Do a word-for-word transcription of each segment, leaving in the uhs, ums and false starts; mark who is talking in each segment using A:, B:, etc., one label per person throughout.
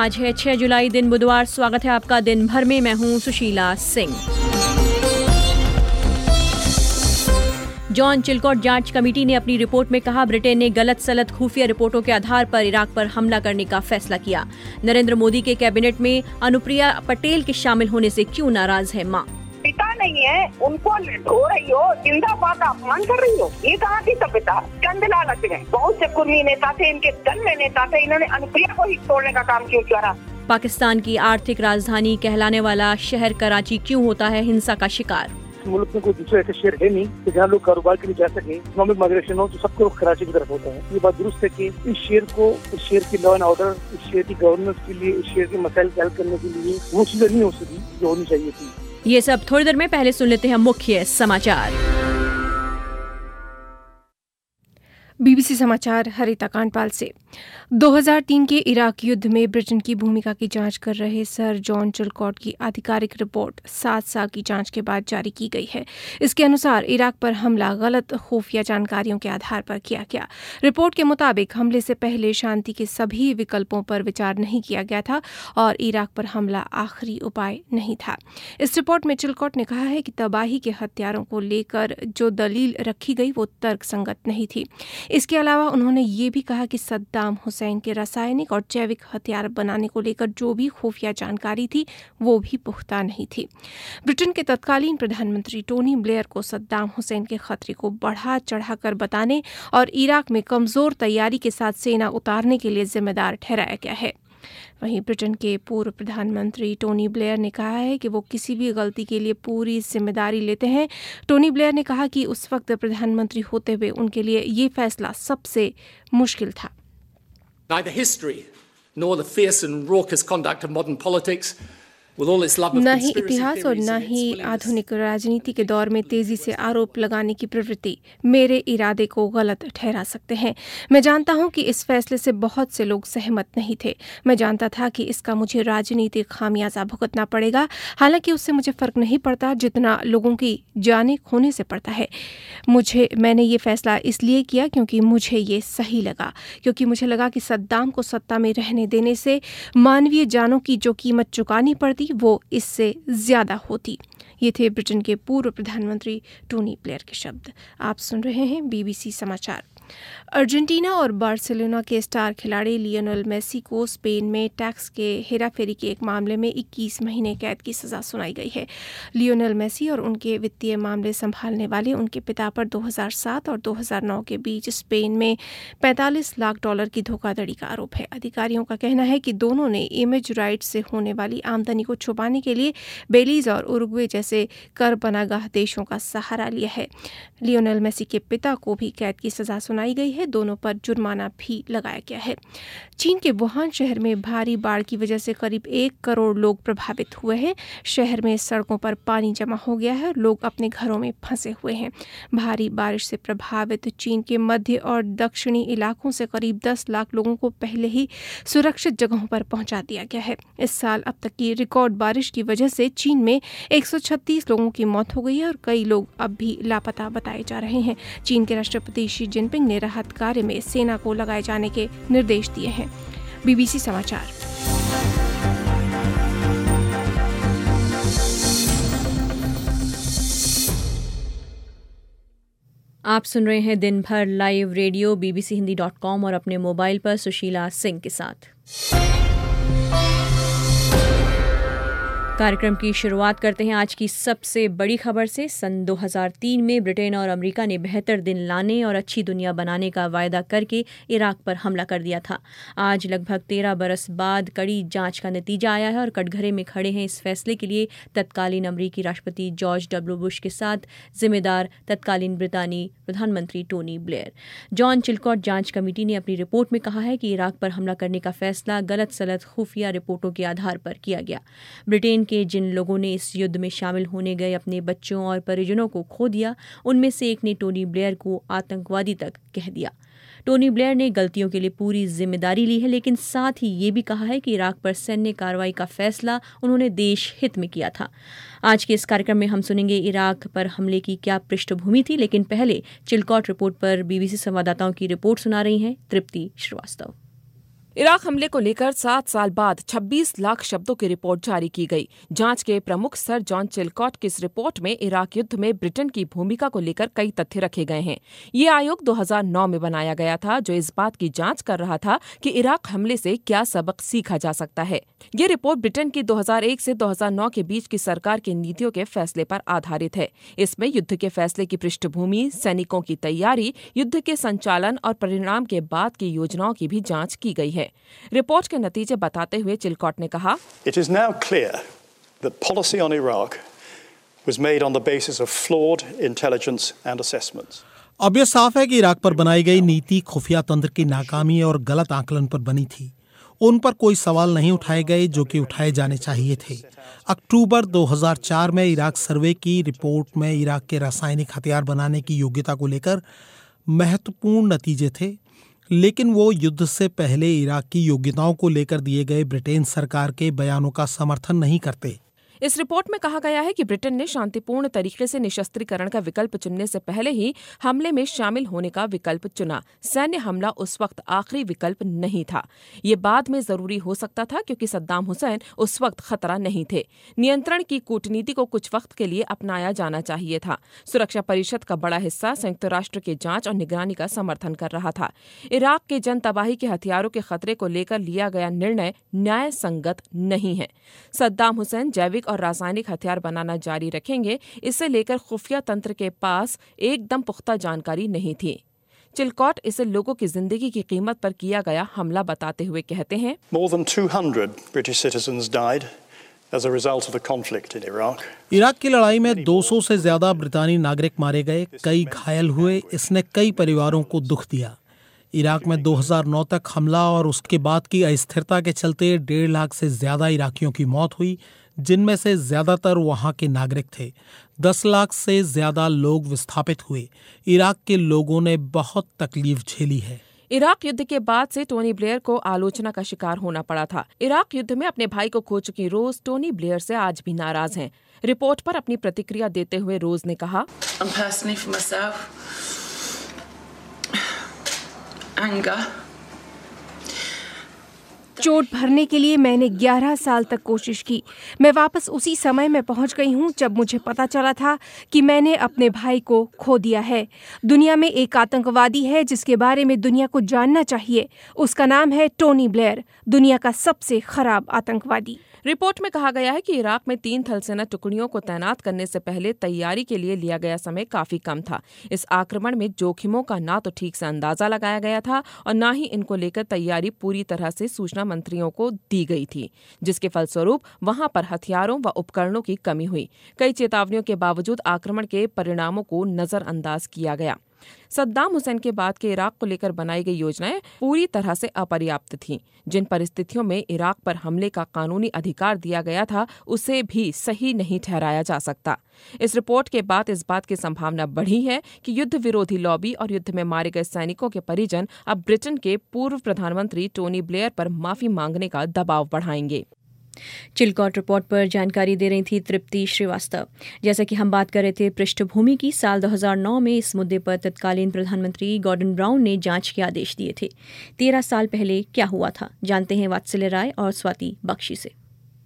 A: आज है छह जुलाई, दिन बुधवार। स्वागत है आपका दिन भर में। मैं हूं सुशीला सिंह। जॉन चिलकॉट जांच कमेटी ने अपनी रिपोर्ट में कहा, ब्रिटेन ने गलत सलत खुफिया रिपोर्टों के आधार पर इराक पर हमला करने का फैसला किया। नरेंद्र मोदी के कैबिनेट में अनुप्रिया पटेल के शामिल होने से क्यों नाराज है मां?
B: पिता नहीं है, उनको ढो रही हो, जिंदाबाद अपमान कर रही हो, ये कहाँ की सभ्यता? चंद लालच है। बहुत से कुर्मी नेता थे, इनके दल में नेता थे, इन्होंने अनुप्रिया को ही तोड़ने का काम क्यों किया?
A: पाकिस्तान की आर्थिक राजधानी कहलाने वाला शहर कराची क्यों होता है हिंसा का शिकार?
C: मुल्क में कोई दूसरे ऐसे शहर है नहीं कि जहाँ लोग कारोबार के लिए जा सके, इकोनॉमिक माइग्रेशन हो तो सबको कराची की तरफ होता है। ये बात दुरुस्त है कि इस शहर को, इस शहर की लॉ एंड ऑर्डर, इस शहर की गवर्नेंस के लिए, इस शहर के मसाइल हल करने के लिए वो चीजें नहीं हो सकी जो होनी चाहिए थी।
A: ये सब थोड़ी देर में। पहले सुन लेते हैं मुख्य समाचार।
D: बीबीसी समाचार हरिता कांडपाल से। दो हज़ार तीन के इराक युद्ध में ब्रिटेन की भूमिका की जांच कर रहे सर जॉन चिलकॉट की आधिकारिक रिपोर्ट सात साल की जांच के बाद जारी की गई है। इसके अनुसार इराक पर हमला गलत खुफिया जानकारियों के आधार पर किया गया। रिपोर्ट के मुताबिक हमले से पहले शांति के सभी विकल्पों पर विचार नहीं किया गया था और इराक पर हमला आखिरी उपाय नहीं था। इस रिपोर्ट में चिलकॉट ने कहा है कि तबाही के हथियारों को लेकर जो दलील रखी गई वो तर्कसंगत नहीं थी। इसके अलावा उन्होंने ये भी कहा कि सद्दाम हुसैन के रासायनिक और जैविक हथियार बनाने को लेकर जो भी खुफिया जानकारी थी वो भी पुख्ता नहीं थी। ब्रिटेन के तत्कालीन प्रधानमंत्री टोनी ब्लेयर को सद्दाम हुसैन के खतरे को बढ़ा चढ़ाकर बताने और इराक में कमजोर तैयारी के साथ सेना उतारने के लिए जिम्मेदार ठहराया गया है। वहीं ब्रिटेन के पूर्व प्रधानमंत्री टोनी ब्लेयर ने कहा है कि वो किसी भी गलती के लिए पूरी जिम्मेदारी लेते हैं। टोनी ब्लेयर ने कहा कि उस वक्त प्रधानमंत्री होते हुए उनके लिए ये फैसला सबसे मुश्किल था।
E: Neither history nor the fierce and raucous conduct of modern politics,
D: न ही इतिहास और न ही आधुनिक राजनीति के दौर में तेजी से आरोप लगाने की प्रवृत्ति मेरे इरादे को गलत ठहरा सकते हैं। मैं जानता हूं कि इस फैसले से बहुत से लोग सहमत नहीं थे। मैं जानता था कि इसका मुझे राजनीतिक खामियाजा भुगतना पड़ेगा, हालांकि उससे मुझे फर्क नहीं पड़ता जितना लोगों की जाने खोने से पड़ता है। मुझे मैंने ये फैसला इसलिए किया क्योंकि मुझे ये सही लगा, क्योंकि मुझे लगा कि सद्दाम को सत्ता में रहने देने से मानवीय जानों की जो कीमत चुकानी पड़ती वो इससे ज्यादा होती। ये थे ब्रिटेन के पूर्व प्रधानमंत्री टोनी ब्लेयर के शब्द। आप सुन रहे हैं बीबीसी समाचार। अर्जेंटीना और बार्सिलोना के स्टार खिलाड़ी लियोनेल मेसी को स्पेन में टैक्स के हेराफेरी के एक मामले में इक्कीस महीने कैद की सजा सुनाई गई है। लियोनेल मेसी और उनके वित्तीय मामले संभालने वाले उनके पिता पर दो हज़ार सात और दो हज़ार नौ के बीच स्पेन में पैंतालीस लाख डॉलर की धोखाधड़ी का आरोप है। अधिकारियों का कहना है कि दोनों ने इमेज राइट्स से होने वाली आमदनी को छुपाने के लिए बेलीज और उरुग्वे जैसे कर पनागाह देशों का सहारा लिया है। लियोनेल मेसी के पिता को भी कैद की सजा सुनाई गई है। दोनों पर जुर्माना भी लगाया गया है। चीन के वुहान शहर में भारी बाढ़ की वजह से करीब एक करोड़ लोग प्रभावित हुए हैं। शहर में सड़कों पर पानी जमा हो गया है और लोग अपने घरों में फंसे हुए हैं। भारी बारिश से प्रभावित चीन के मध्य और दक्षिणी इलाकों से करीब दस लाख लोगों को पहले ही सुरक्षित जगहों पर पहुंचा दिया गया है। इस साल अब तक की रिकॉर्ड बारिश की वजह से चीन में एक सौ छत्तीस लोगों की मौत हो गई है और कई लोग अब भी लापता बताए जा रहे हैं। चीन के राष्ट्रपति शी जिनपिंग ने राहत कार्य में सेना को लगाए जाने के निर्देश दिए हैं। बीबीसी समाचार।
A: आप सुन रहे हैं दिन भर live radio BBC Hindi dot com और अपने मोबाइल पर सुशीला सिंह के साथ। कार्यक्रम की शुरुआत करते हैं आज की सबसे बड़ी खबर से। सन दो हज़ार तीन में ब्रिटेन और अमेरिका ने बेहतर दिन लाने और अच्छी दुनिया बनाने का वायदा करके इराक पर हमला कर दिया था। आज लगभग तेरह बरस बाद कड़ी जांच का नतीजा आया है और कटघरे में खड़े हैं इस फैसले के लिए तत्कालीन अमेरिकी राष्ट्रपति जॉर्ज डब्ल्यू बुश के साथ जिम्मेदार तत्कालीन ब्रितानी प्रधानमंत्री टोनी ब्लेयर। जॉन चिलकॉट जांच कमेटी ने अपनी रिपोर्ट में कहा है कि इराक पर हमला करने का फैसला गलत सलत खुफिया रिपोर्टों के आधार पर किया गया। ब्रिटेन के जिन लोगों ने इस युद्ध में शामिल होने गए अपने बच्चों और परिजनों को खो दिया, उनमें से एक ने टोनी ब्लेयर को आतंकवादी तक कह दिया। टोनी ब्लेयर ने गलतियों के लिए पूरी जिम्मेदारी ली है, लेकिन साथ ही ये भी कहा है कि इराक पर सैन्य कार्रवाई का फैसला उन्होंने देश हित में किया था। आज के इस कार्यक्रम में हम सुनेंगे इराक पर हमले की क्या पृष्ठभूमि थी, लेकिन पहले चिलकॉट रिपोर्ट पर बीबीसी संवाददाताओं की रिपोर्ट सुना रही हैं तृप्ति श्रीवास्तव।
F: इराक हमले को लेकर सात साल बाद छब्बीस लाख शब्दों की रिपोर्ट जारी की गई। जांच के प्रमुख सर जॉन चिलकॉट की इस रिपोर्ट में इराक युद्ध में ब्रिटेन की भूमिका को लेकर कई तथ्य रखे गए हैं। ये आयोग दो हज़ार नौ में बनाया गया था, जो इस बात की जांच कर रहा था कि इराक हमले से क्या सबक सीखा जा सकता है। ये रिपोर्ट ब्रिटेन की दो हज़ार एक से दो हज़ार नौ के बीच की सरकार की नीतियों के फैसले पर आधारित है। इसमें युद्ध के फैसले की पृष्ठभूमि, सैनिकों की तैयारी, युद्ध के संचालन और परिणाम के बाद की योजनाओं की भी जांच की गई है। रिपोर्ट के नतीजे बताते हुए चिलकॉट ने कहा,
G: It is now clear that policy on Iraq was made on the basis of flawed intelligence and assessments.
H: अब यह साफ है कि इराक पर बनाई गई नीति खुफिया तंत्र की नाकामी और गलत आकलन पर बनी थी। उन पर कोई सवाल नहीं उठाए गए जो कि उठाए जाने चाहिए थे। अक्टूबर दो हज़ार चार में इराक सर्वे की रिपोर्ट में इराक के रासायनिक हथियार बनाने की योग्यता को लेकर महत्वपूर्ण नतीजे थे, लेकिन वो युद्ध से पहले इराक की योग्यताओं को लेकर दिए गए ब्रिटेन सरकार के बयानों का समर्थन नहीं करते।
F: इस रिपोर्ट में कहा गया है कि ब्रिटेन ने शांतिपूर्ण तरीके से निशस्त्रीकरण का विकल्प चुनने से पहले ही हमले में शामिल होने का विकल्प चुना। सैन्य हमला उस वक्त आखिरी विकल्प नहीं था। ये बाद में जरूरी हो सकता था क्योंकि सद्दाम हुसैन उस वक्त खतरा नहीं थे। नियंत्रण की कूटनीति को कुछ वक्त के लिए अपनाया जाना चाहिए था। सुरक्षा परिषद का बड़ा हिस्सा संयुक्त राष्ट्र की जांच और निगरानी का समर्थन कर रहा था। इराक के जन तबाही के हथियारों के खतरे को लेकर लिया गया निर्णय न्याय संगत नहीं है। सद्दाम हुसैन जैविक और रासायनिक हथियार बनाना जारी रखेंगे, इसे लेकर खुफिया तंत्र के पास एकदम पुख्ता जानकारी नहीं थी। चिलकॉट इसे लोगों की जिंदगी की कीमत पर किया गया हमला बताते हुए कहते हैं,
G: More than two hundred British citizens died as a result of the conflict in Iraq.
H: Iraq की लड़ाई में दो सौ से ज्यादा ब्रितानी नागरिक मारे गए, कई घायल हुए। इसने कई परिवारों को दुख दिया। इराक में दो हज़ार नौ तक हमला और उसके बाद की अस्थिरता के चलते डेढ़ लाख से ज्यादा इराकियों की मौत हुई, जिनमें से ज्यादातर वहां के नागरिक थे। दस लाख से ज्यादा लोग विस्थापित हुए। इराक के लोगों ने बहुत तकलीफ झेली है।
F: इराक युद्ध के बाद से टोनी ब्लेयर को आलोचना का शिकार होना पड़ा था। इराक युद्ध में अपने भाई को खो चुकी रोज टोनी ब्लेयर से आज भी नाराज हैं। रिपोर्ट पर अपनी प्रतिक्रिया देते हुए रोज ने कहा,
D: चोट भरने के लिए मैंने ग्यारह साल तक कोशिश की। मैं वापस उसी समय में पहुंच गई हूं जब मुझे पता चला था कि मैंने अपने भाई को खो दिया है। दुनिया में एक आतंकवादी है जिसके बारे में दुनिया को जानना चाहिए। उसका नाम है टोनी ब्लेयर, दुनिया का सबसे खराब आतंकवादी।
F: रिपोर्ट में कहा गया है कि इराक में तीन थलसेना टुकड़ियों को तैनात करने से पहले तैयारी के लिए लिया गया समय काफी कम था। इस आक्रमण में जोखिमों का ना तो ठीक से अंदाजा लगाया गया था और न ही इनको लेकर तैयारी पूरी तरह से सूचना मंत्रियों को दी गई थी, जिसके फलस्वरूप वहां पर हथियारों व उपकरणों की कमी हुई। कई चेतावनियों के बावजूद आक्रमण के परिणामों को नजरअंदाज किया गया। सद्दाम हुसैन के बाद के इराक को लेकर बनाई गई योजनाएं पूरी तरह से अपर्याप्त थीं। जिन परिस्थितियों में इराक पर हमले का कानूनी अधिकार दिया गया था, उसे भी सही नहीं ठहराया जा सकता। इस रिपोर्ट के बाद इस बात की संभावना बढ़ी है कि युद्ध विरोधी लॉबी और युद्ध में मारे गए सैनिकों के परिजन अब ब्रिटेन के पूर्व प्रधानमंत्री टोनी ब्लेयर पर माफी मांगने का दबाव बढ़ाएंगे।
A: चिलकॉट रिपोर्ट पर जानकारी दे रही थी तृप्ति श्रीवास्तव। जैसा कि हम बात कर रहे थे पृष्ठभूमि की, साल दो हज़ार नौ में इस मुद्दे पर तत्कालीन प्रधानमंत्री गॉर्डन ब्राउन ने जांच के आदेश दिए थे। तेरह साल पहले क्या हुआ था, जानते हैं वात्सल्य राय और स्वाति बख्शी से।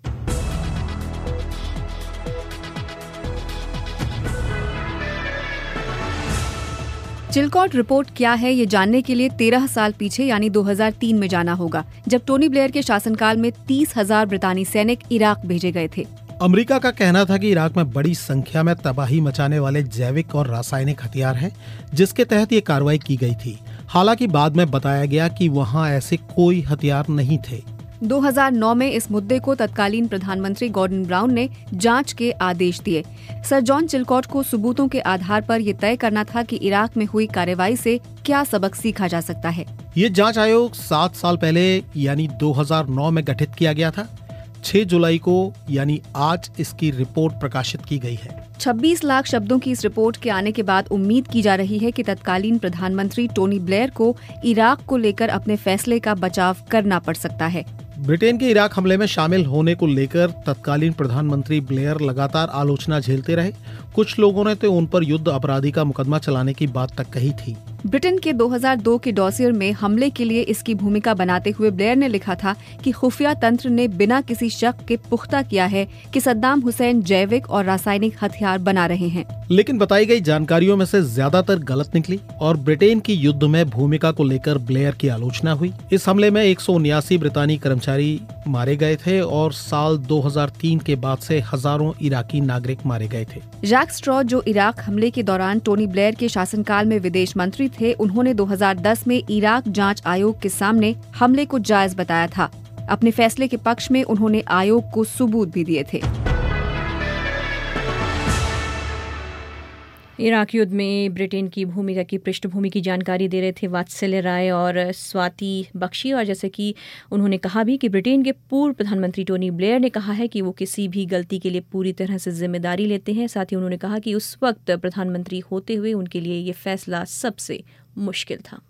I: चिलकॉट रिपोर्ट क्या है, ये जानने के लिए तेरह साल पीछे यानी दो हज़ार तीन में जाना होगा, जब टोनी ब्लेयर के शासनकाल में तीस हजार ब्रितानी सैनिक इराक भेजे गए थे।
H: अमेरिका का कहना था कि इराक में बड़ी संख्या में तबाही मचाने वाले जैविक और रासायनिक हथियार हैं, जिसके तहत ये कार्रवाई की गई थी। हालांकि बाद में बताया गया कि वहाँ ऐसे कोई हथियार नहीं थे।
I: दो हज़ार नौ में इस मुद्दे को तत्कालीन प्रधानमंत्री गॉर्डन ब्राउन ने जांच के आदेश दिए। सर जॉन चिलकॉट को सबूतों के आधार पर ये तय करना था कि इराक में हुई कार्रवाई से क्या सबक सीखा जा सकता है।
H: ये जांच आयोग सात साल पहले यानी दो हज़ार नौ में गठित किया गया था। छह जुलाई को यानी आज इसकी रिपोर्ट प्रकाशित की गई है।
I: छब्बीस लाख शब्दों की इस रिपोर्ट के आने के बाद उम्मीद की जा रही है कि तत्कालीन प्रधानमंत्री टोनी ब्लेयर को इराक को लेकर अपने फैसले का बचाव करना पड़ सकता है।
H: ब्रिटेन के इराक हमले में शामिल होने को लेकर तत्कालीन प्रधानमंत्री ब्लेयर लगातार आलोचना झेलते रहे। कुछ लोगों ने तो उन पर युद्ध अपराधी का मुकदमा चलाने की बात तक कही थी।
I: ब्रिटेन के दो हज़ार दो के डॉसियर में हमले के लिए इसकी भूमिका बनाते हुए ब्लेयर ने लिखा था कि खुफिया तंत्र ने बिना किसी शक के पुख्ता किया है कि सद्दाम हुसैन जैविक और रासायनिक हथियार बना रहे हैं।
H: लेकिन बताई गई जानकारियों में से ज्यादातर गलत निकली और ब्रिटेन की युद्ध में भूमिका को लेकर ब्लेयर की आलोचना हुई। इस हमले में एक सौ उन्यासी ब्रितानी कर्मचारी मारे गए थे और साल दो हज़ार तीन के बाद से हजारों इराकी नागरिक मारे गए थे।
I: जैक स्ट्रॉ, जो इराक हमले के दौरान टोनी ब्लेयर के शासनकाल में विदेश मंत्री थे, उन्होंने दो हज़ार दस में इराक जांच आयोग के सामने हमले को जायज बताया था। अपने फैसले के पक्ष में उन्होंने आयोग को सबूत भी दिए थे।
A: इराक युद्ध में ब्रिटेन की भूमिका की पृष्ठभूमि की जानकारी दे रहे थे वात्सल्य राय और स्वाति बख्शी। और जैसे कि उन्होंने कहा भी कि ब्रिटेन के पूर्व प्रधानमंत्री टोनी ब्लेयर ने कहा है कि वो किसी भी गलती के लिए पूरी तरह से जिम्मेदारी लेते हैं। साथ ही उन्होंने कहा कि उस वक्त प्रधानमंत्री होते हुए उनके लिए ये फैसला सबसे मुश्किल था।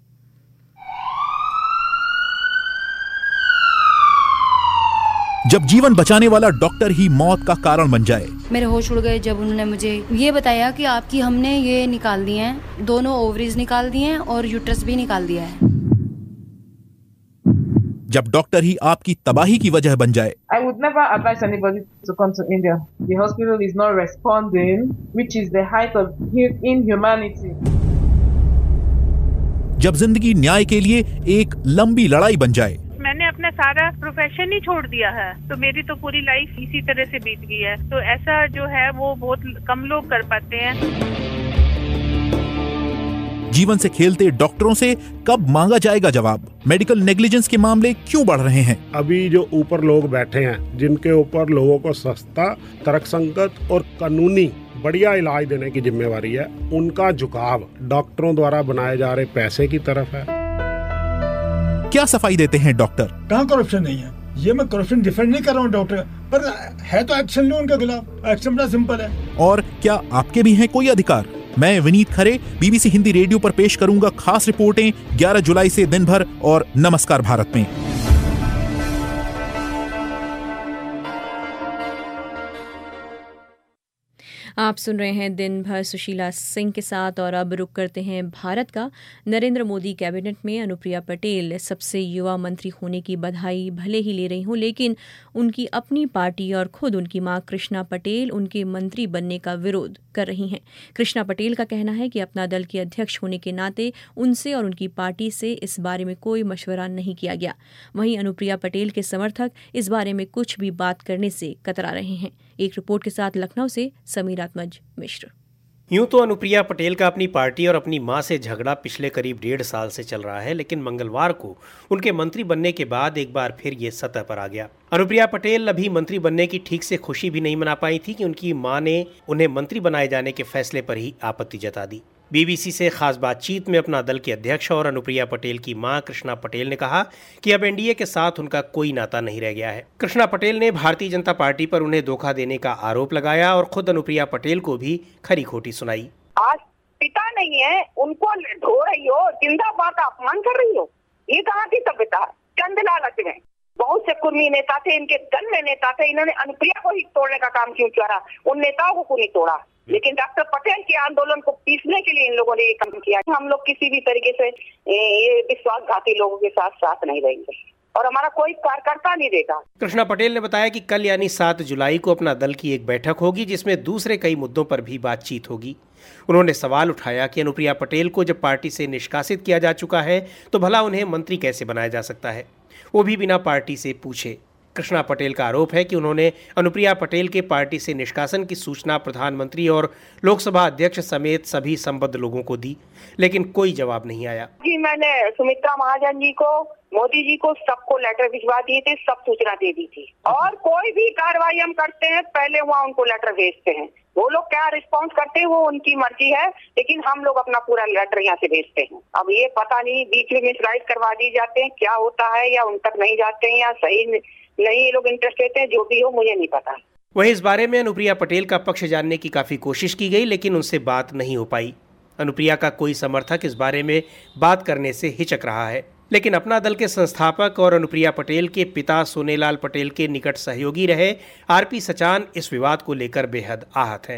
J: जब जीवन बचाने वाला डॉक्टर ही मौत का कारण बन जाए।
K: मेरे होश उड़ गए जब उन्होंने मुझे ये बताया कि आपकी हमने ये निकाल दिए हैं, दोनों ओवरीज निकाल दिए हैं और यूट्रस भी निकाल दिया है।
J: जब डॉक्टर ही आपकी तबाही की वजह बन जाए।
L: I would never advise anybody to come to India. The hospital is not responding, which is the height of inhumanity.
J: जब जिंदगी न्याय के लिए एक लंबी लड़ाई बन जाए।
M: मैंने अपना सारा प्रोफेशन ही छोड़ दिया है, तो मेरी तो पूरी लाइफ इसी तरह से बीत गई है। तो ऐसा जो है वो बहुत कम लोग कर पाते हैं।
J: जीवन से खेलते डॉक्टरों से कब मांगा जाएगा जवाब? मेडिकल नेग्लिजेंस के मामले क्यों बढ़ रहे हैं?
N: अभी जो ऊपर लोग बैठे हैं, जिनके ऊपर लोगों को सस्ता, तर्कसंगत और कानूनी बढ़िया इलाज देने की जिम्मेवारी है, उनका झुकाव डॉक्टरों द्वारा बनाए जा रहे पैसे की तरफ है।
J: क्या सफाई देते हैं डॉक्टर?
O: कहाँ करप्शन नहीं है? ये मैं करप्शन डिफेंड नहीं कर रहा हूँ डॉक्टर, पर है तो एक्शन लो उनके खिलाफ। एक्शन बड़ा सिंपल है।
J: और क्या आपके भी हैं कोई अधिकार? मैं विनीत खरे बीबीसी हिंदी रेडियो पर पेश करूंगा खास रिपोर्टें ग्यारह जुलाई से दिन भर और नमस्कार भारत में।
A: आप सुन रहे हैं दिन भर सुशीला सिंह के साथ और अब रुक करते हैं भारत का। नरेंद्र मोदी कैबिनेट में अनुप्रिया पटेल सबसे युवा मंत्री होने की बधाई भले ही ले रही हूं, लेकिन उनकी अपनी पार्टी और खुद उनकी मां कृष्णा पटेल उनके मंत्री बनने का विरोध कर रही हैं। कृष्णा पटेल का कहना है कि अपना दल की अध्यक्ष होने के नाते उनसे और उनकी पार्टी से इस बारे में कोई मशवरा नहीं किया गया। वहीं अनुप्रिया पटेल के समर्थक इस बारे में कुछ भी बात करने से कतरा रहे हैं। एक रिपोर्ट के साथ लखनऊ से समीर आत्मज मिश्र।
P: यूं तो अनुप्रिया पटेल का अपनी पार्टी और अपनी मां से झगड़ा पिछले करीब डेढ़ साल से चल रहा है, लेकिन मंगलवार को उनके मंत्री बनने के बाद एक बार फिर ये सतह पर आ गया। अनुप्रिया पटेल अभी मंत्री बनने की ठीक से खुशी भी नहीं मना पाई थी कि उनकी मां ने उन्हें मंत्री बनाए जाने के फैसले पर ही आपत्ति जता दी। बीबीसी से खास बातचीत में अपना दल के अध्यक्ष और अनुप्रिया पटेल की मां कृष्णा पटेल ने कहा कि अब एनडीए के साथ उनका कोई नाता नहीं रह गया है। कृष्णा पटेल ने भारतीय जनता पार्टी पर उन्हें धोखा देने का आरोप लगाया और खुद अनुप्रिया पटेल को भी खरी खोटी सुनाई।
B: आज पिता नहीं है, उनको ढो रही हो, जिंदाबाद का अपमान कर रही हो, ये कहाँ की सभ्यता? चंद लालच में बहुत से कुर्मी नेता थे, इनके दल में नेता थे, इन्होंने अनुप्रिया को ही तोड़ने का काम क्यों किया? उन नेताओं को क्यों नहीं तोड़ा? लेकिन डॉक्टर पटेल के आंदोलन को पीसने के लिए इन लोगों ने ये काम किया। हम लोग किसी भी तरीके से ये विश्वासघाती लोगों के साथ साथ नहीं रहेंगे और हमारा कोई कार्यकर्ता नहीं देगा।
P: कृष्णा पटेल ने बताया कि कल यानी सात जुलाई को अपना दल की एक बैठक होगी जिसमें दूसरे कई मुद्दों पर भी बातचीत होगी। उन्होंने सवाल उठाया कि अनुप्रिया पटेल को जब पार्टी से निष्कासित किया जा चुका है तो भला उन्हें मंत्री कैसे बनाया जा सकता है, वो भी बिना पार्टी से पूछे। कृष्णा पटेल का आरोप है कि उन्होंने अनुप्रिया पटेल के पार्टी से निष्कासन की सूचना प्रधानमंत्री और लोकसभा अध्यक्ष समेत सभी संबद्ध लोगों को दी, लेकिन कोई जवाब नहीं आया।
B: जी मैंने सुमित्रा महाजन जी को, मोदी जी को, सबको लेटर भिजवा दिए थे, सब सूचना दे दी थी। और कोई भी कार्रवाई हम करते हैं पहले वहाँ उनको लेटर भेजते हैं। वो लोग क्या रिस्पॉन्स करते हैं वो उनकी मर्जी है, लेकिन हम लोग अपना पूरा लेटर यहाँ से भेजते हैं। अब ये पता नहीं बीच में मिसगाइड करवा दी जाते हैं, क्या होता है, या उन तक नहीं जाते हैं, या सही नहीं ये लोग इंटरेस्ट लेते हैं, जो भी हो मुझे नहीं पता।
P: वहीं इस बारे में अनुप्रिया पटेल का पक्ष जानने की काफी कोशिश की गई, लेकिन उनसे बात नहीं हो पाई। अनुप्रिया का कोई समर्थक इस बारे में बात करने से हिचक रहा है, लेकिन अपना दल के संस्थापक और अनुप्रिया पटेल के पिता सोनेलाल पटेल के निकट सहयोगी रहे आरपी सचान इस विवाद को लेकर बेहद आहत हैं।
B: ये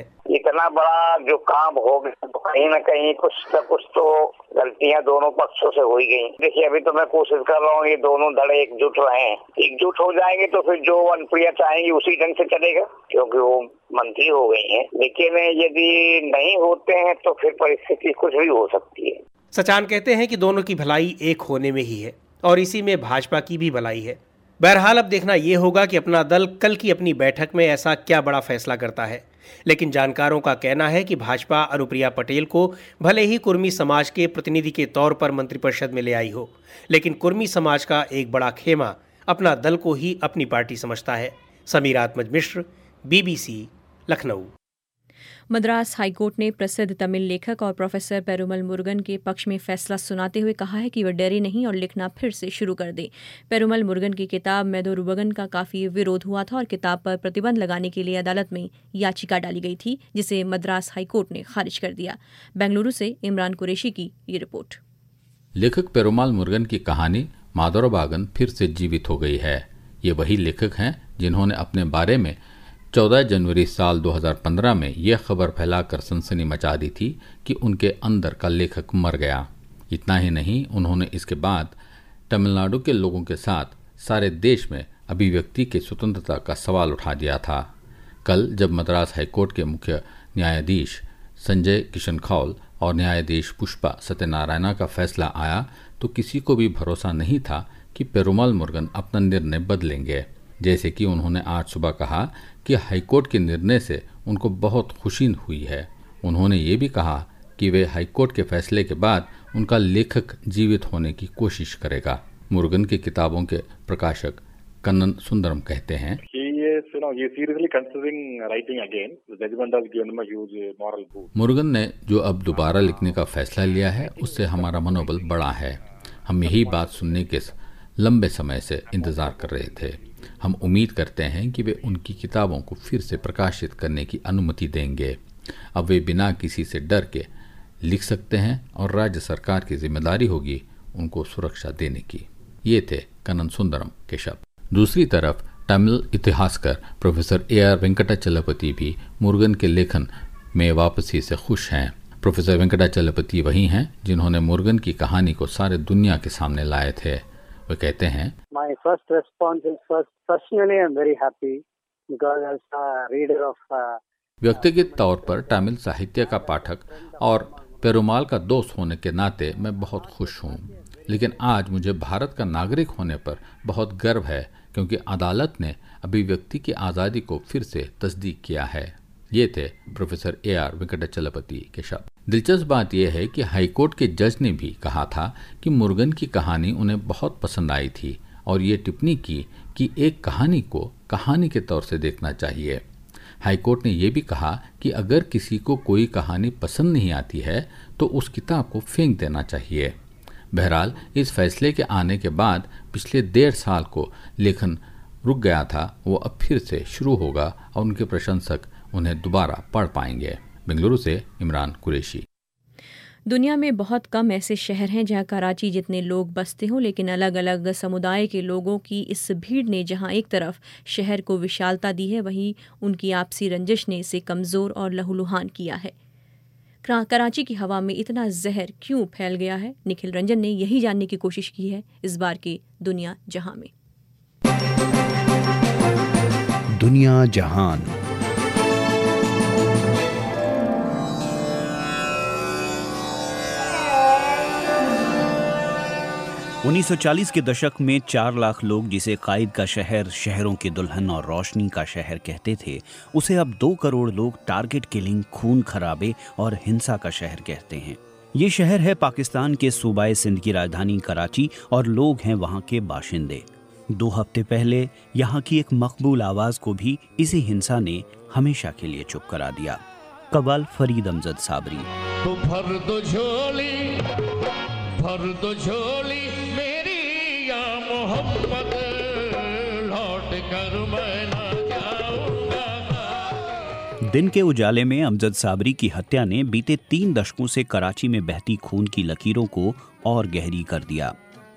Q: इतना बड़ा जो काम हो गया तो कहीं ना कहीं कुछ न कुछ तो गलतियां दोनों पक्षों से हो ही गई। देखिए अभी तो मैं कोशिश कर रहा हूँ ये दोनों दल एकजुट रहें, एकजुट हो जाएंगे तो फिर जो अनुप्रिया चाहेंगी उसी ढंग से चलेगा, क्योंकि वो मंत्री हो गई हैं। लेकिन यदि नहीं होते हैं तो फिर परिस्थिति कुछ भी हो सकती है।
P: सचान कहते हैं कि दोनों की भलाई एक होने में ही है और इसी में भाजपा की भी भलाई है। बहरहाल अब देखना ये होगा कि अपना दल कल की अपनी बैठक में ऐसा क्या बड़ा फैसला करता है। लेकिन जानकारों का कहना है कि भाजपा अनुप्रिया पटेल को भले ही कुर्मी समाज के प्रतिनिधि के तौर पर मंत्रिपरिषद में ले आई हो, लेकिन कुर्मी समाज का एक बड़ा खेमा अपना दल को ही अपनी पार्टी समझता है। समीर आत्मज मिश्र, बीबीसी, लखनऊ।
A: मद्रास हाईकोर्ट ने प्रसिद्ध तमिल लेखक और प्रोफेसर पेरुमल मुरुगन के पक्ष में फैसला सुनाते हुए कहा है कि वह डरे नहीं और लिखना फिर से शुरू कर दे। पेरुमल मुरुगन की किताब मेदोरुबगन का काफ़ी विरोध हुआ था और किताब पर प्रतिबंध लगाने के लिए अदालत में याचिका डाली गई थी, जिसे मद्रास हाईकोर्ट ने खारिज कर दिया। बेंगलुरु से इमरान कुरैशी की ये रिपोर्ट।
R: लेखक पेरुमल मुरुगन की कहानी मेदोरुबगन फिर से जीवित हो गई है। ये वही लेखक हैं जिन्होंने अपने बारे में चौदह जनवरी साल दो हज़ार पंद्रह में यह खबर फैलाकर सनसनी मचा दी थी कि उनके अंदर का लेखक मर गया। इतना ही नहीं, उन्होंने इसके बाद तमिलनाडु के लोगों के साथ सारे देश में अभिव्यक्ति की स्वतंत्रता का सवाल उठा दिया था। कल जब मद्रास हाईकोर्ट के मुख्य न्यायाधीश संजय किशन कौल और न्यायाधीश पुष्पा सत्यनारायणा का फैसला आया तो किसी को भी भरोसा नहीं था कि पेरुमल मुरुगन अपना निर्णय बदलेंगे। जैसे कि उन्होंने आज सुबह कहा कि हाईकोर्ट के निर्णय से उनको बहुत खुशी हुई है। उन्होंने ये भी कहा कि वे हाईकोर्ट के फैसले के बाद उनका लेखक जीवित होने की कोशिश करेगा। मुरुगन की किताबों के प्रकाशक कन्नन सुंदरम कहते हैं, मुरुगन ने जो अब दोबारा लिखने का फैसला लिया है उससे हमारा मनोबल बढ़ा है। हम यही बात सुनने के लंबे समय से इंतजार कर रहे थे। हम उम्मीद करते हैं कि वे उनकी किताबों को फिर से प्रकाशित करने की अनुमति देंगे। अब वे बिना किसी से डर के लिख सकते हैं और राज्य सरकार की जिम्मेदारी होगी उनको सुरक्षा देने की। ये थे कन्नन सुंदरम के शब्द। दूसरी तरफ तमिल इतिहासकार प्रोफेसर ए आर वेंकटाचलपति भी मुरुगन के लेखन में वापसी से खुश हैं। प्रोफेसर वेंकटाचलपति वही हैं जिन्होंने मुरुगन की कहानी को सारे दुनिया के सामने लाए थे। वे कहते हैं,
C: My first response is first, personally I am very happy because as a reader of uh,
R: व्यक्तिगत तौर पर तमिल साहित्य का पाठक और पेरुमाल का दोस्त होने के नाते मैं बहुत खुश हूँ। लेकिन आज मुझे भारत का नागरिक होने पर बहुत गर्व है क्योंकि अदालत ने अभिव्यक्ति की आज़ादी को फिर से तस्दीक किया है। ये थे प्रोफेसर ए आर वेंकटाचलपति के शब्द। दिलचस्प बात यह है कि हाईकोर्ट के जज ने भी कहा था कि मुरुगन की कहानी उन्हें बहुत पसंद आई थी और ये टिप्पणी की कि एक कहानी को कहानी के तौर से देखना चाहिए। हाईकोर्ट ने यह भी कहा कि अगर किसी को कोई कहानी पसंद नहीं आती है तो उस किताब को फेंक देना चाहिए। बहरहाल इस फैसले के आने के बाद पिछले डेढ़ साल को लेखन रुक गया था, वो अब फिर से शुरू होगा और उनके प्रशंसक उन्हें दोबारा पढ़ पाएंगे। बेंगलुरु से इमरान कुरैशी।
A: दुनिया में बहुत कम ऐसे शहर हैं जहां कराची जितने लोग बसते हों, लेकिन अलग अलग समुदाय के लोगों की इस भीड़ ने जहां एक तरफ शहर को विशालता दी है, वहीं उनकी आपसी रंजिश ने इसे कमज़ोर और लहूलुहान किया है। कराची की हवा में इतना जहर क्यों फैल गया है? निखिल रंजन ने यही जानने की कोशिश की है इस बार के दुनिया जहां में।
S: दुनिया जहान। उन्नीस सौ चालीस के दशक में चार लाख लोग जिसे कायद का शहर, शहरों के दुल्हन और रोशनी का शहर कहते थे, उसे अब दो करोड़ लोग टारगेट किलिंग, खून खराबे और हिंसा का शहर कहते हैं। ये शहर है पाकिस्तान के सूबाए सिंध की राजधानी कराची और लोग हैं वहाँ के बाशिंदे। दो हफ्ते पहले यहाँ की एक मकबूल आवाज को भी इसी हिंसा ने हमेशा के लिए चुप करा दिया। कव्वाल फरीद अमजद साबरी।
T: तो भर दो झोली, भर दो झोली मेरी या मोहब्बत, लौट कर मैं ना जाऊंगा।
S: दिन के उजाले में अमजद साबरी की हत्या ने बीते तीन दशकों से कराची में बहती खून की लकीरों को और गहरी कर दिया।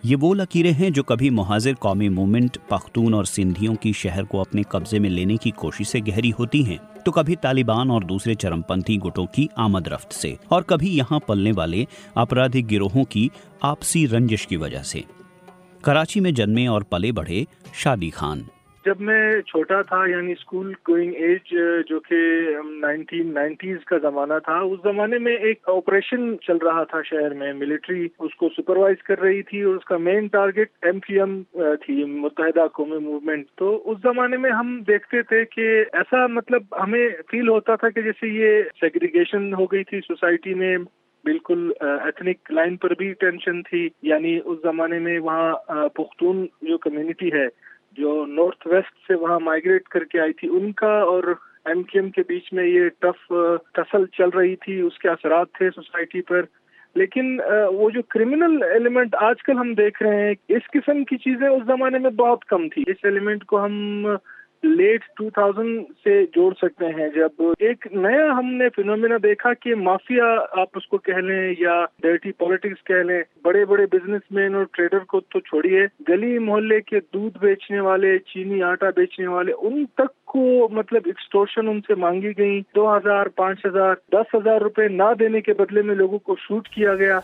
S: ये वो लकीरें हैं जो कभी मुहाजिर कौमी मूवमेंट पख्तून और सिंधियों की शहर को अपने कब्जे में लेने की कोशिश से गहरी होती हैं, तो कभी तालिबान और दूसरे चरमपंथी गुटों की आमद रफ्त से, और कभी यहाँ पलने वाले आपराधिक गिरोहों की आपसी रंजिश की वजह से। कराची में जन्मे और पले बढ़े शादी खान।
C: जब मैं छोटा था, यानी स्कूल गोइंग एज, जो कि नाइनटीन नाइंटीज़ का जमाना था, उस जमाने में एक ऑपरेशन चल रहा था शहर में, मिलिट्री उसको सुपरवाइज कर रही थी और उसका main target M Q M Muttahida, मुत्तहिदा कौमी मूवमेंट। तो उस जमाने में हम देखते थे कि ऐसा, मतलब हमें फील होता था कि जैसे ये सेग्रीगेशन हो गई थी सोसाइटी में, बिल्कुल एथनिक लाइन पर भी टेंशन थी। यानी उस जमाने में वहाँ पुख्तून जो कम्युनिटी है, जो नॉर्थ वेस्ट से वहाँ माइग्रेट करके आई थी, उनका और एम क्यू एम के बीच में ये टफ टसल चल रही थी, उसके असरात थे सोसाइटी पर। लेकिन वो जो क्रिमिनल एलिमेंट आजकल हम देख रहे हैं, इस किस्म की चीजें उस जमाने में बहुत कम थी। इस एलिमेंट को हम लेट टू थाउज़ेंड से जोड़ सकते हैं, जब एक नया हमने फिनोमेना देखा कि माफिया आप उसको कह लें या डर्टी पॉलिटिक्स कह लें, बड़े बड़े बिजनेसमैन और ट्रेडर को तो छोड़िए, गली मोहल्ले के दूध बेचने वाले, चीनी आटा बेचने वाले, उन तक को मतलब एक्सटॉर्शन उनसे मांगी गई। दो हजार, पाँच हजार, दस हजार रुपए ना देने के बदले में लोगों को शूट किया गया।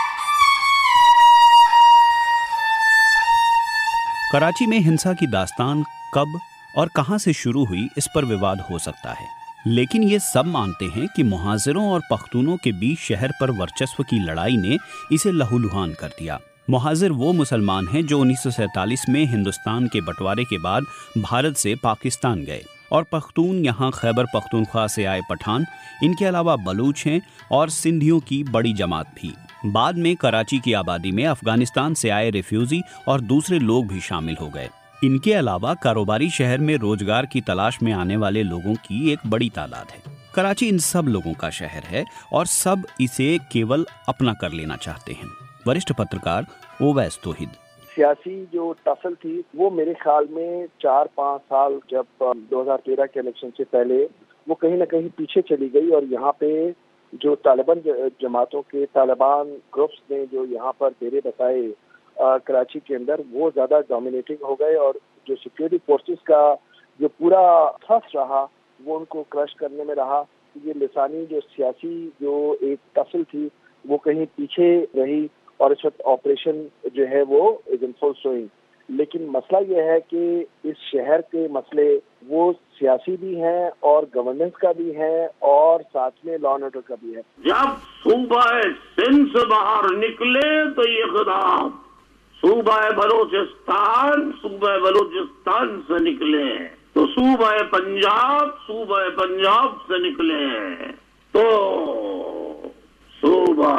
S: कराची में हिंसा की दास्तान कब और कहां से शुरू हुई, इस पर विवाद हो सकता है, लेकिन ये सब मानते हैं कि मुहाजिरों और पख्तूनों के बीच शहर पर वर्चस्व की लड़ाई ने इसे लहूलुहान कर दिया। मुहाजिर वो मुसलमान हैं जो उन्नीस सौ सैंतालीस में हिंदुस्तान के बंटवारे के बाद भारत से पाकिस्तान गए, और पख्तून यहाँ खैबर पख्तूनख्वा से आए पठान, इनके अलावा बलूच हैं और सिंधियों की बड़ी जमात भी। बाद में कराची की आबादी में अफगानिस्तान से आए रिफ्यूजी और दूसरे लोग भी शामिल हो गए। इनके अलावा कारोबारी शहर में रोजगार की तलाश में आने वाले लोगों की एक बड़ी तादाद है। कराची इन सब लोगों का शहर है और सब इसे केवल अपना कर लेना चाहते हैं। वरिष्ठ पत्रकार ओवैस तौहीद।
U: सियासी जो टसल थी वो मेरे ख्याल में चार पाँच साल, जब दो हज़ार तेरह के इलेक्शन से पहले, वो कहीं ना कहीं पीछे चली गई, और यहाँ पे जो तालिबान जमातों के तालिबान ग्रुप्स ने जो यहाँ पर डेरे बसाए कराची के अंदर, वो ज्यादा डोमिनेटिंग हो गए, और जो सिक्योरिटी फोर्सेस का जो पूरा थ्रस्ट रहा वो उनको क्रश करने में रहा। ये लिसानी जो सियासी जो एक टसल थी वो कहीं पीछे रही, और इस वक्त ऑपरेशन जो है वो इज इन फुल स्विंग। लेकिन मसला ये है कि इस शहर के मसले वो सियासी भी हैं और गवर्नेंस का भी है, और साथ में लॉ एंड ऑर्डर का भी है।
T: जब सूबा सिंध से बाहर निकले तो ये खिताब सूबा बलूचिस्तान सूबा बलूचिस्तान से निकले, तो सूबा पंजाब सूबा पंजाब से निकले, तो सूबा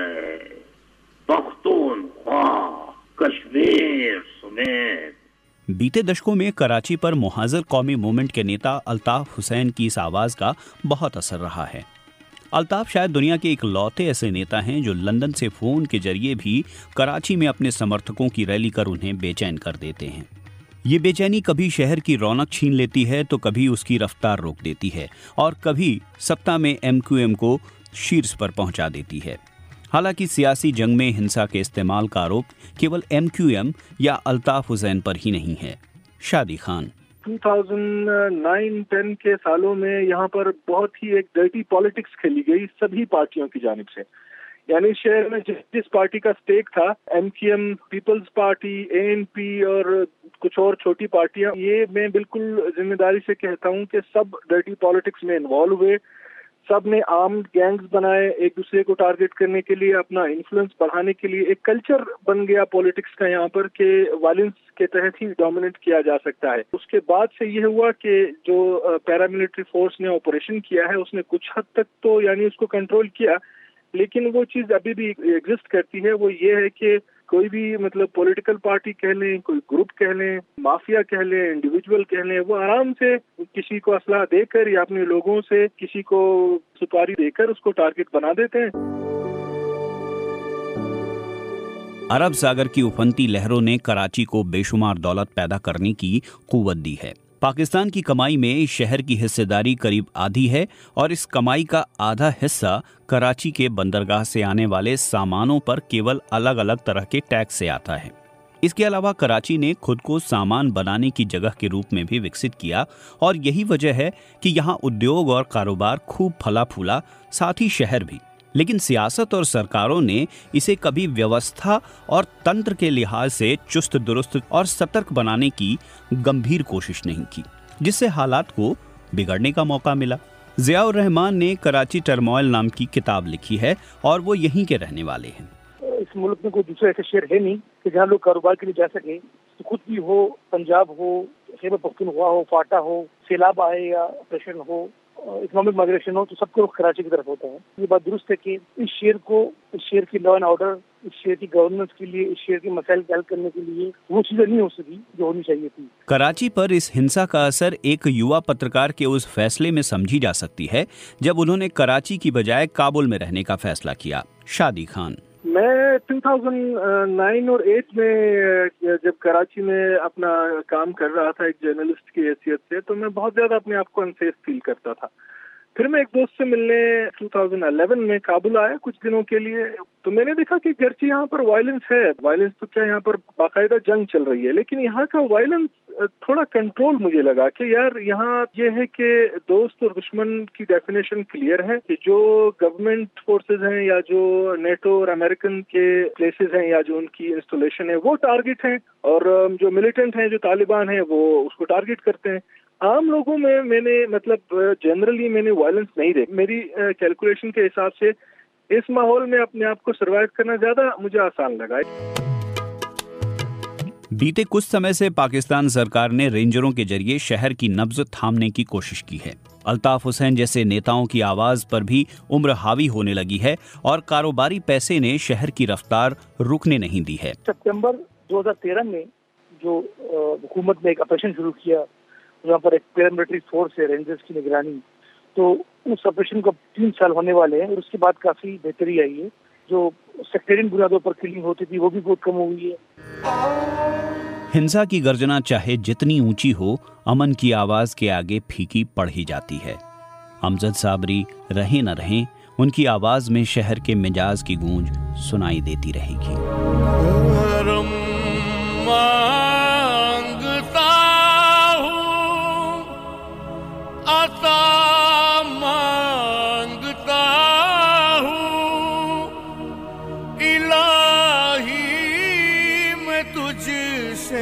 T: पख्तूनख्वा कश्मीर समेत।
S: बीते दशकों में कराची पर मुहाजिर कौमी मूवमेंट के नेता अल्ताफ हुसैन की इस आवाज का बहुत असर रहा है। अल्ताफ शायद दुनिया के इकलौते ऐसे नेता हैं जो लंदन से फोन के जरिए भी कराची में अपने समर्थकों की रैली कर उन्हें बेचैन कर देते हैं। ये बेचैनी कभी शहर की रौनक छीन लेती है, तो कभी उसकी रफ्तार रोक देती है, और कभी सत्ता में एम क्यू एम को शीर्ष पर पहुंचा देती है। हालांकि सियासी जंग में हिंसा के इस्तेमाल का आरोप केवल एम क्यू एम या अल्ताफ हुसैन पर ही नहीं है। शादी खान।
C: दो हज़ार नौ दस के सालों में यहाँ पर बहुत ही एक डर्टी पॉलिटिक्स खेली गई सभी पार्टियों की जानिब से। यानी शहर में जिस जिस पार्टी का स्टेक था, M Q M, people's party, A N P और कुछ और छोटी पार्टियां, ये मैं बिल्कुल जिम्मेदारी से कहता हूँ कि सब डर्टी पॉलिटिक्स में इन्वॉल्व हुए। सब ने आर्म्ड गैंग्स बनाए एक दूसरे को टारगेट करने के लिए, अपना इन्फ्लुएंस बढ़ाने के लिए। एक कल्चर बन गया पॉलिटिक्स का यहाँ पर कि वायलेंस के तहत ही डोमिनेट किया जा सकता है। उसके बाद से ये हुआ कि जो पैरामिलिट्री फोर्स ने ऑपरेशन किया है उसने कुछ हद तक तो यानी उसको कंट्रोल किया, लेकिन वो चीज अभी भी एग्जिस्ट करती है। वो ये है कि कोई भी मतलब पॉलिटिकल पार्टी कह लें, कोई ग्रुप कह लें, माफिया कह लें, इंडिविजुअल कह लें, वो आराम से किसी को असला देकर या अपने लोगों से किसी को सुपारी देकर उसको टारगेट बना देते हैं।
S: अरब सागर की उफनती लहरों ने कराची को बेशुमार दौलत पैदा करने की कुव्वत दी है। पाकिस्तान की कमाई में शहर की हिस्सेदारी करीब आधी है और इस कमाई का आधा हिस्सा कराची के बंदरगाह से आने वाले सामानों पर केवल अलग अलग तरह के टैक्स से आता है। इसके अलावा कराची ने खुद को सामान बनाने की जगह के रूप में भी विकसित किया और यही वजह है कि यहाँ उद्योग और कारोबार खूब फला फूला, साथ ही शहर भी। लेकिन सियासत और सरकारों ने इसे कभी व्यवस्था और तंत्र के लिहाज से चुस्त दुरुस्त और सतर्क बनाने की गंभीर कोशिश नहीं की, जिससे हालात को बिगड़ने का मौका मिला। ज़ियाउर रहमान ने कराची टर्मोइल नाम की किताब लिखी है और वो यहीं के रहने वाले हैं।
C: इस मुल्क में कोई दूसरा ऐसा शहर है नहीं कि जहाँ लोग कारोबार के लिए जा सके। तो खुद भी हो, पंजाब हो, खैबर पख्तूनख्वा हो, फाटा हो, सैलाब आए या ऑपरेशन हो, इकोनॉमिक माइग्रेशन हो, तो सबको कराची की तरफ होता है। ये बात दुरुस्त है कि इस शहर को, इस शहर की लॉ एंड ऑर्डर, इस शहर की गवर्नेंस के लिए, इस शहर के मसाइल हल करने के लिए वो चीजें नहीं हो सकी जो होनी चाहिए थी।
S: कराची पर इस हिंसा का असर एक युवा पत्रकार के उस फैसले में समझी जा सकती है जब उन्होंने कराची की बजाय काबुल में रहने का फैसला किया। शादी खान:
E: मैं दो हज़ार नौ और आठ में जब कराची में अपना काम कर रहा था एक जर्नलिस्ट की हैसियत से, तो मैं बहुत ज्यादा अपने आप को अनसेफ फील करता था। फिर मैं एक दोस्त से मिलने दो हज़ार ग्यारह में काबुल आया कुछ दिनों के लिए, तो मैंने देखा कि गर्ची यहाँ पर वायलेंस है, वायलेंस तो क्या यहाँ पर बाकायदा जंग चल रही है, लेकिन यहाँ का वायलेंस थोड़ा कंट्रोल मुझे लगा कि यार यहाँ ये है कि दोस्त और दुश्मन की डेफिनेशन क्लियर है कि जो गवर्नमेंट फोर्सेस हैं या जो नेटो और अमेरिकन के प्लेसेस हैं या जो उनकी इंस्टॉलेशन है वो टारगेट हैं, और जो मिलिटेंट हैं, जो तालिबान हैं, वो उसको टारगेट करते हैं। आम लोगों में मैंने मतलब जनरली मैंने वायलेंस नहीं देखी। मेरी कैलकुलेशन के हिसाब से इस माहौल में अपने आप को सर्वाइव करना ज्यादा मुझे आसान लगा।
S: बीते कुछ समय से पाकिस्तान सरकार ने रेंजरों के जरिए शहर की नब्ज थामने की कोशिश की है। अल्ताफ हुसैन जैसे नेताओं की आवाज पर भी उम्र हावी होने लगी है और कारोबारी पैसे ने शहर की रफ्तार रुकने नहीं दी है।
C: सितंबर दो हज़ार तेरह में जो हुकूमत ने एक ऑपरेशन शुरू किया, यहाँ पर एक पैरामिलिट्री फोर्स है रेंजर्स की निगरानी, तो उस ऑपरेशन को तीन साल होने वाले हैं और उसके बाद काफी बेहतरी आई है। जो सेक्टेरियन बुनियादों पर किलिंग होती थी वो भी बहुत कम हुई है।
S: हिंसा की गर्जना चाहे जितनी ऊंची हो, अमन की आवाज के आगे फीकी पड़ ही जाती है। अमजद साबरी रहे न रहे, उनकी आवाज में शहर के मिजाज की गूंज सुनाई देती रहेगी।
V: मांगता हूँ, आता मांगता हूँ, इलाही मैं तुझसे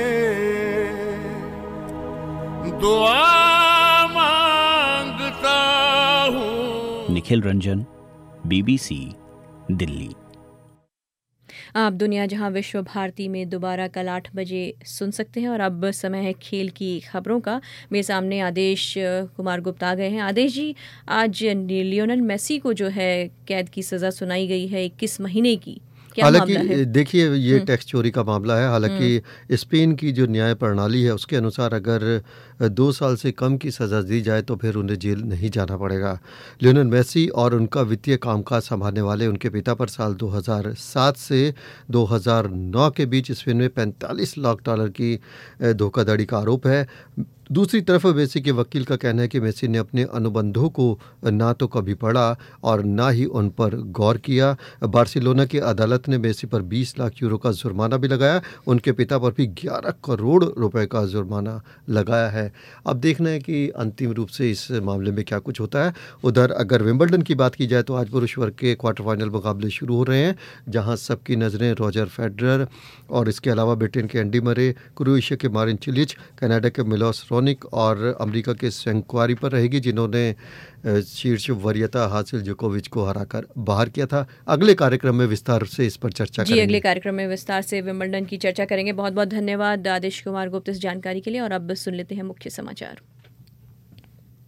V: दुआ मांगता हूँ।
S: निखिल रंजन, बीबीसी, दिल्ली।
A: आप दुनिया जहां विश्व भारती में दोबारा कल आठ बजे सुन सकते हैं। और अब समय है खेल की खबरों का। मेरे सामने आदेश कुमार गुप्ता आ गए हैं। आदेश जी, आज लियोनेल मेसी को जो है कैद की सज़ा सुनाई गई है इक्कीस महीने की।
W: हालांकि देखिए ये टैक्स चोरी का मामला है। हालांकि स्पेन की जो न्याय प्रणाली है उसके अनुसार अगर दो साल से कम की सज़ा दी जाए तो फिर उन्हें जेल नहीं जाना पड़ेगा। लियोनेल मेसी और उनका वित्तीय कामकाज संभालने वाले उनके पिता पर साल दो हज़ार सात से दो हज़ार नौ के बीच स्पेन में पैंतालीस लाख डॉलर की धोखाधड़ी का आरोप है। दूसरी तरफ मेसी के वकील का कहना है कि मेसी ने अपने अनुबंधों को ना तो कभी पढ़ा और ना ही उन पर गौर किया। बार्सिलोना की अदालत ने मेसी पर बीस लाख यूरो का जुर्माना भी लगाया। उनके पिता पर भी ग्यारह करोड़ रुपए का जुर्माना लगाया है। अब देखना है कि अंतिम रूप से इस मामले में क्या कुछ होता है। उधर अगर विंबलडन की बात की जाए तो आज पुरुष वर्ग के क्वार्टर फाइनल मुकाबले शुरू हो रहे हैं, जहां सबकी नज़रें रॉजर फेडरर और इसके अलावा ब्रिटेन के एंडी मरे, क्रोएशिया के मारिन चिलिच, कनाडा के मिलोस रोनिक और अमेरिका के सेंक्वारी पर रहेगी, जिन्होंने शीर्ष वरीयता हासिल जोकोविच को हराकर बाहर किया था। अगले कार्यक्रम में विस्तार से इस पर चर्चा
A: जी
W: करेंगे।
A: अगले कार्यक्रम में विस्तार से विंबलडन की चर्चा करेंगे। बहुत बहुत धन्यवाद आदेश कुमार गुप्ता इस जानकारी के लिए। और अब सुन लेते हैं मुख्य समाचार।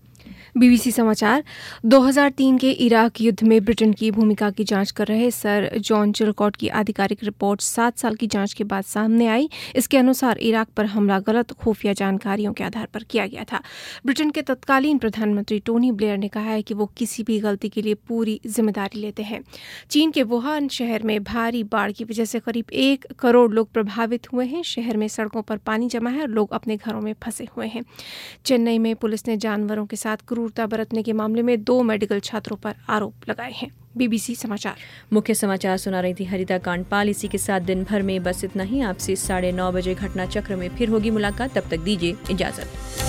D: बीबीसी समाचार। दो हज़ार तीन के इराक युद्ध में ब्रिटेन की भूमिका की जांच कर रहे सर जॉन चिलकॉट की आधिकारिक रिपोर्ट सात साल की जांच के बाद सामने आई। इसके अनुसार इराक पर हमला गलत खुफिया जानकारियों के आधार पर किया गया था। ब्रिटेन के तत्कालीन प्रधानमंत्री टोनी ब्लेयर ने कहा है कि वो किसी भी गलती के लिए पूरी जिम्मेदारी लेते हैं। चीन के वुहान शहर में भारी बाढ़ की वजह से करीब एक करोड़ लोग प्रभावित हुए हैं। शहर में सड़कों पर पानी जमा है और लोग अपने घरों में फंसे हुए हैं। चेन्नई में पुलिस ने जानवरों के साथ क्रूरता बरतने के मामले में दो मेडिकल छात्रों पर आरोप लगाए हैं। बीबीसी समाचार।
A: मुख्य समाचार सुना रही थी हरिता कांडपाल। इसी के साथ दिन भर में बस इतना ही। आपसे साढ़े नौ बजे घटना चक्र में फिर होगी मुलाकात। तब तक दीजिए इजाजत।